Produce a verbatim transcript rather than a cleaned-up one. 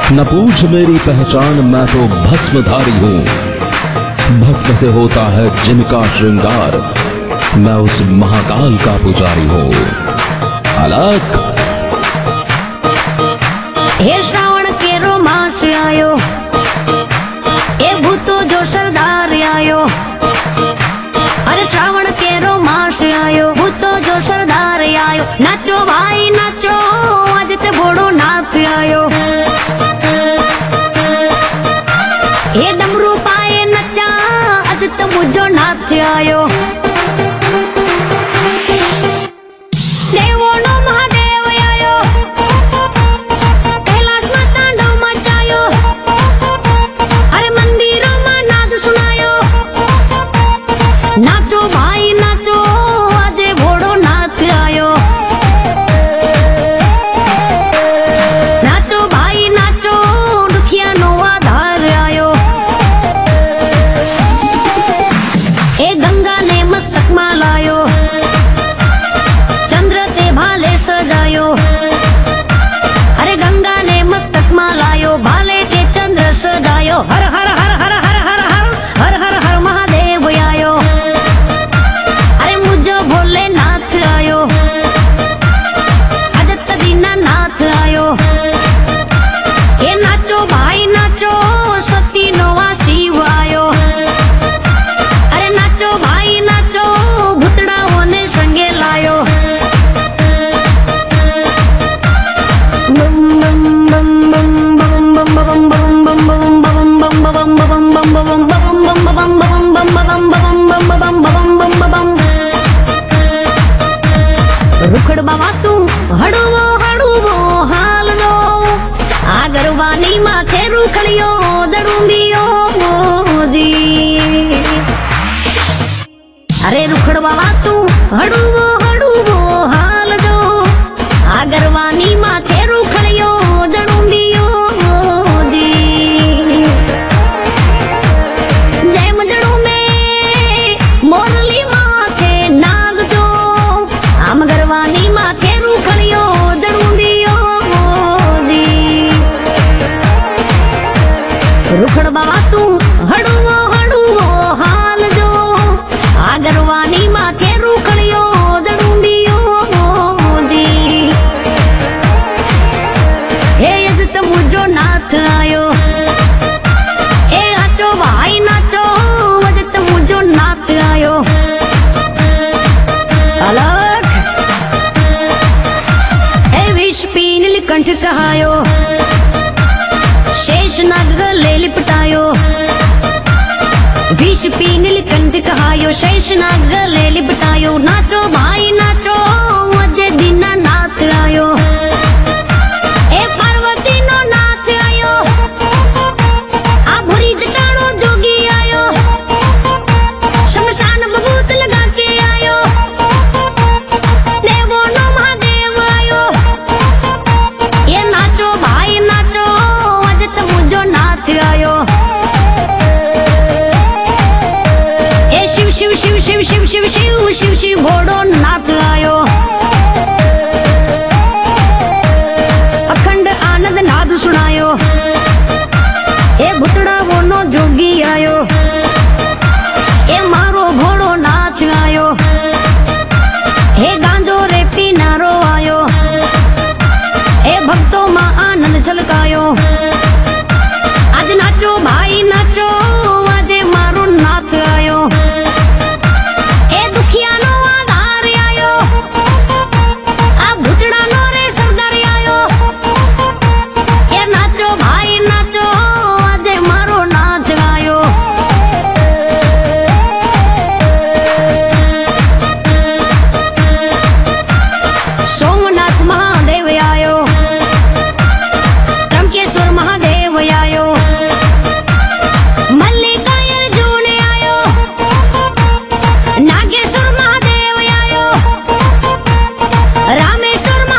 न पूछ मेरी पहचान, मैं तो भस्मधारी हूँ। भस्म से होता है जिनका श्रृंगार, मैं उस महाकाल का पुजारी हूँ। अलग हे श्रावण के रोमांस आयो, ए भूतो जो सरदार आयो। अरे श्रावण के रोमांस आयो, भूतो जो सरदार आयो। नाचो भाई नाचो, आज ते घोड़ो नाच आयो। हे डमरू पाए नचा, आज ते मुझो नाच आयो। देवोनो महादेव आयो, कैलाश में तांडव मचायो। अरे मंदिरों में नाद सुनायो। नाचो भाई नाचो, आज घोड़ो नाच आयो। नाचो भाई नाचो, दुखिया नो आधार आयो। ए गंगा ने मस्तक में लायो, चंद्र ते भाले सजायो। अरे गंगा ने मस्तक में लायो, भाले के चंद्र सजायो। हर हर हर हर हर हर हर हर हर हर महादेव आयो। अरे मुझो भोले नाच आयो, अजत दीना नाच आयो। ये नाचो भाई नाचो, सती नोवा शिव आयो। अरे नाचो भाई नाचो, भूतड़ाओं ने संगे लायो। रुखड़ बाबा तू हड़ुवो हड़ुवो हाल दो, आगरवानी माथे रुखड़ियो दड़ूंबियो जी। अरे रुखड़ बाबा तू हड़ुवो हड़ुवो हाल दो, आगरवानी माथे रुखड़ियो दड़ूंबियो जी। जय मजड़ू में मोरली माथे नाग जो, आम गरवानी माथे रुखड़ियो दड़ूंबियो जी। रुखड़ बाबा तू हड़ुवो हड़ुवो हाल जो, आगरवानी माथे रुखड़ियो दड़ूंबियो जी। हे यजत मुझो नाच आयो, ए नाचो भाई नाचो, यजत मुझो नाच आयो। अलग हे विष पी नीलकंठ कहायो, शेष नाग गले लिपटायो। विष पी नीलकंठ कहायो, शेष नाग गले लिपटायो। नाचो भाई नाचो, अजय दीना नाच आयो। ए पार्वती नो नाच आयो, आ भूरी जटाणो जोगी आयो। शमशान बबूत लगा के आयो, देवो नो महादेव आयो। ये नाचो भाई नाचो, आज तो मुझो नाच आयो। ए शिव शिव शिव शिव शिव शिव शिव शिव शिव घोड़ो नाच आयो। अखंड आनंद नाद सुनायो, ए भुतड़ा बोनो जोगी आयो। ए मारो घोड़ो नाच आयो, हे गांजो रे पीनारो आयो। ए भक्तों मां आनंद छलकायो, आज नाचो भाई नाचो, आज मारो नाच आयो। ए दुखिया नो आधार आयो, आ भुतड़ा नो रे सरदार आयो। ए नाचो भाई नाचो, आज मारो नाच आयो। सोमनाथ महादेव आयो, त्र्यंबकेश्वर महादेव आयो। मल्लिकार्जुन अर्जुन आयो, नागेश्वर महादेव आयो। रामेश्वर